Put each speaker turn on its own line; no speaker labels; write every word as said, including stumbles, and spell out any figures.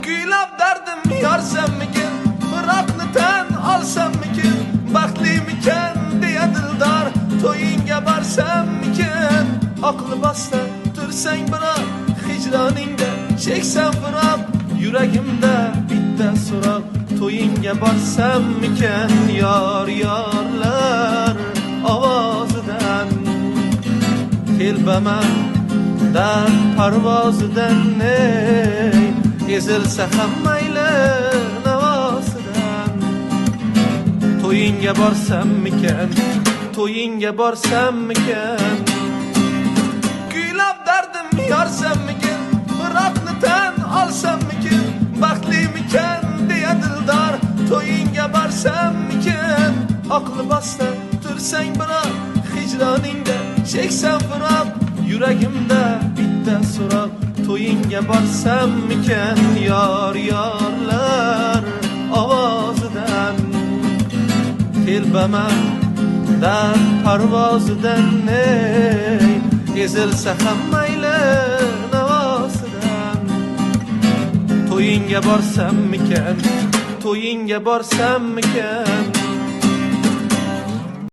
Kuylab dardim yorsammikin, firoqni tan olsammikin, baxtlimikan deya dildor, to'yingga borsammikin. Aqli bossa tursang biroq, hijroningda cheksan firoq, yuragimda bitta so'roq, to'yingga borsammikin. Yor yorlar ovozidan telbaman dard parvozidan, ey ezilsa ham mayli navosidan. To'yingga borsammikin, to'yingga borsammikin, kuylab dardim yorsammikin, firoqni tan olsammikin, baxtlimikan deya dildor, to'yingga borsammikin. Aqli bossa tursang biroq, hijroningda cheksan firoq, yuragimda bitta so'roq, to'yingga borsammikin. Yor yorlar ovozidan telbaman dard parvozidan, ey ezilsa ham mayli navosidan. To'yingga borsammikin, to'yingga borsammikin.